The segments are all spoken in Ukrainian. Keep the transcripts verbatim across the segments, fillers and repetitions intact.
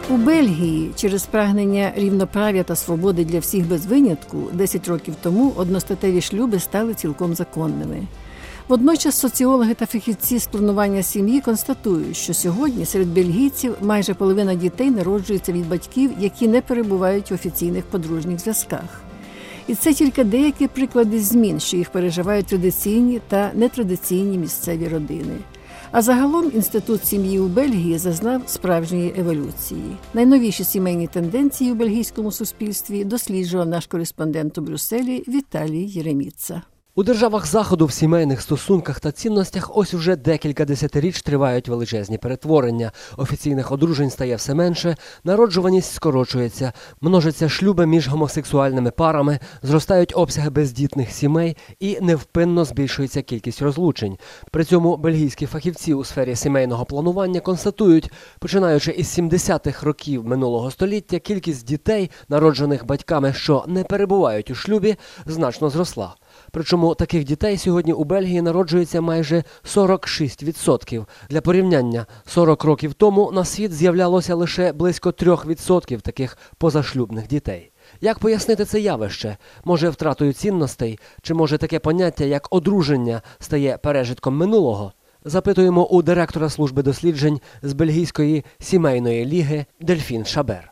У Бельгії через прагнення рівноправ'я та свободи для всіх без винятку десять років тому одностатеві шлюби стали цілком законними. Водночас соціологи та фахівці з планування сім'ї констатують, що сьогодні серед бельгійців майже половина дітей народжується від батьків, які не перебувають в офіційних подружніх зв'язках. І це тільки деякі приклади змін, що їх переживають традиційні та нетрадиційні місцеві родини. А загалом інститут сім'ї у Бельгії зазнав справжньої еволюції. Найновіші сімейні тенденції у бельгійському суспільстві досліджував наш кореспондент у Брюсселі Віталій Єреміца. У державах Заходу в сімейних стосунках та цінностях ось уже декілька десятиріч тривають величезні перетворення. Офіційних одружень стає все менше, народжуваність скорочується, множаться шлюби між гомосексуальними парами, зростають обсяги бездітних сімей і невпинно збільшується кількість розлучень. При цьому бельгійські фахівці у сфері сімейного планування констатують, починаючи із сімдесятих років минулого століття, кількість дітей, народжених батьками, що не перебувають у шлюбі, значно зросла. Причому таких дітей сьогодні у Бельгії народжується майже сорок шість відсотків. Для порівняння, сорок років тому на світ з'являлося лише близько три відсотки таких позашлюбних дітей. Як пояснити це явище? Може, втратою цінностей? Чи може таке поняття, як одруження, стає пережитком минулого? Запитуємо у директора служби досліджень з Бельгійської сімейної ліги Дельфін Шабер.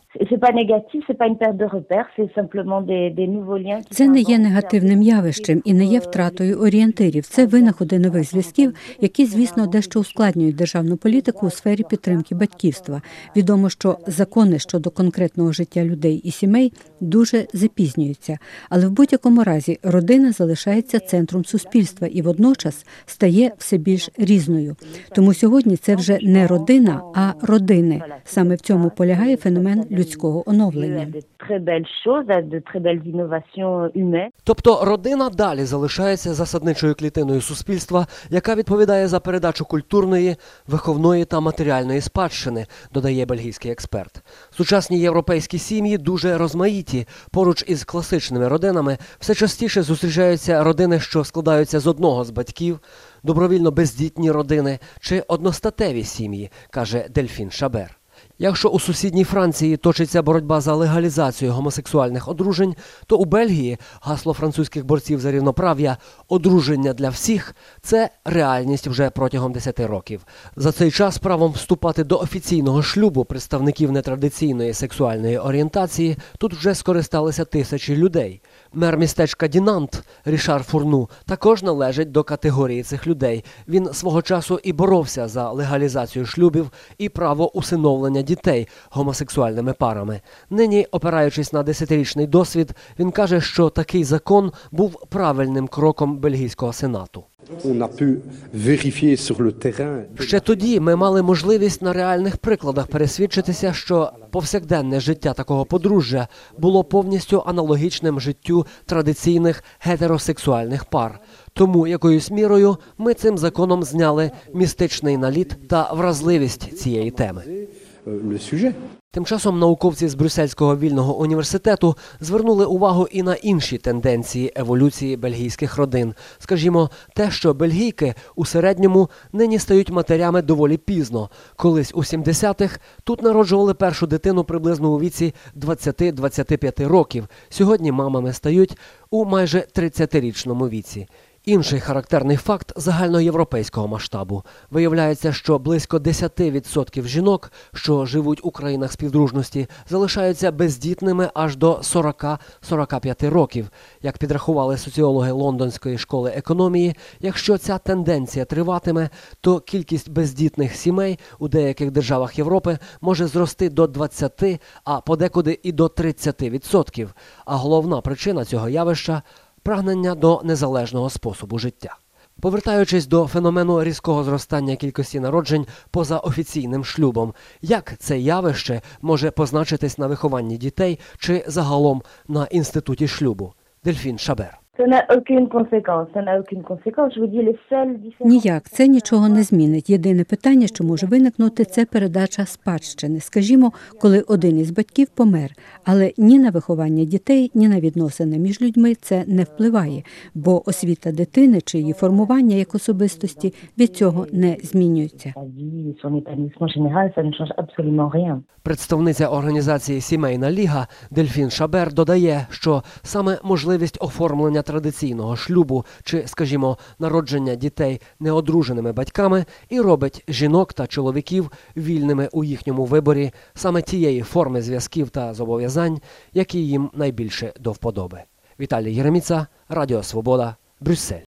Це не є негативним явищем і не є втратою орієнтирів. Це винаходи нових зв'язків, які, звісно, дещо ускладнюють державну політику у сфері підтримки батьківства. Відомо, що закони щодо конкретного життя людей і сімей дуже запізнюються. Але в будь-якому разі родина залишається центром суспільства і водночас стає все більш різною. Тому сьогодні це вже не родина, а родини. Саме в цьому полягає феномен людського оновлення. Тобто родина далі залишається засадничою клітиною суспільства, яка відповідає за передачу культурної, виховної та матеріальної спадщини, додає бельгійський експерт. Сучасні європейські сім'ї дуже розмаїті. Поруч із класичними родинами все частіше зустрічаються родини, що складаються з одного з батьків, добровільно бездітні родини чи одностатеві сім'ї, каже Дельфін Шабер. Якщо у сусідній Франції точиться боротьба за легалізацію гомосексуальних одружень, то у Бельгії гасло французьких борців за рівноправ'я «Одруження для всіх» – це реальність вже протягом десяти років. За цей час правом вступати до офіційного шлюбу представників нетрадиційної сексуальної орієнтації тут вже скористалися тисячі людей. Мер містечка Дінант Рішар Фурну також належить до категорії цих людей. Він свого часу і боровся за легалізацію шлюбів і право усиновлення дітей гомосексуальними парами. Нині, опираючись на десятирічний досвід, він каже, що такий закон був правильним кроком бельгійського сенату. Ще тоді ми мали можливість на реальних прикладах пересвідчитися, що повсякденне життя такого подружжя було повністю аналогічним життю традиційних гетеросексуальних пар. Тому якоюсь мірою ми цим законом зняли містичний наліт та вразливість цієї теми. Тим часом науковці з Брюссельського вільного університету звернули увагу і на інші тенденції еволюції бельгійських родин. Скажімо, те, що бельгійки у середньому нині стають матерями доволі пізно. Колись у сімдесятих тут народжували першу дитину приблизно у віці двадцяти-двадцяти п'яти років. Сьогодні мамами стають у майже тридцятирічному віці. Інший характерний факт загальноєвропейського масштабу. Виявляється, що близько десять відсотків жінок, що живуть у країнах співдружності, залишаються бездітними аж до сорока-сорока п'яти років. Як підрахували соціологи Лондонської школи економії, якщо ця тенденція триватиме, то кількість бездітних сімей у деяких державах Європи може зрости до двадцяти, а подекуди і до тридцяти відсотків. А головна причина цього явища – прагнення до незалежного способу життя. Повертаючись до феномену різкого зростання кількості народжень поза офіційним шлюбом, як це явище може позначитись на вихованні дітей чи загалом на інституті шлюбу? Дельфін Шабер. Ça n'a aucune conséquence. Ça n'a aucune conséquence. Je vous dis, les seules différences... Ніяк, це нічого не змінить. Єдине питання, що може виникнути, це передача спадщини. Скажімо, коли один із батьків помер. Але ні на виховання дітей, ні на відносини між людьми це не впливає, бо освіта дитини чи її формування як особистості від цього не змінюється. Sa vie, son épanouissement général, ça ne change absolument rien. Представниця організації «Сімейна ліга» Дельфін Шабер додає, що саме можливість оформлення традиційного шлюбу чи, скажімо, народження дітей неодруженими батьками і робить жінок та чоловіків вільними у їхньому виборі саме тієї форми зв'язків та зобов'язань, які їм найбільше до вподоби. Віталій Єреміца, Радіо Свобода, Брюссель.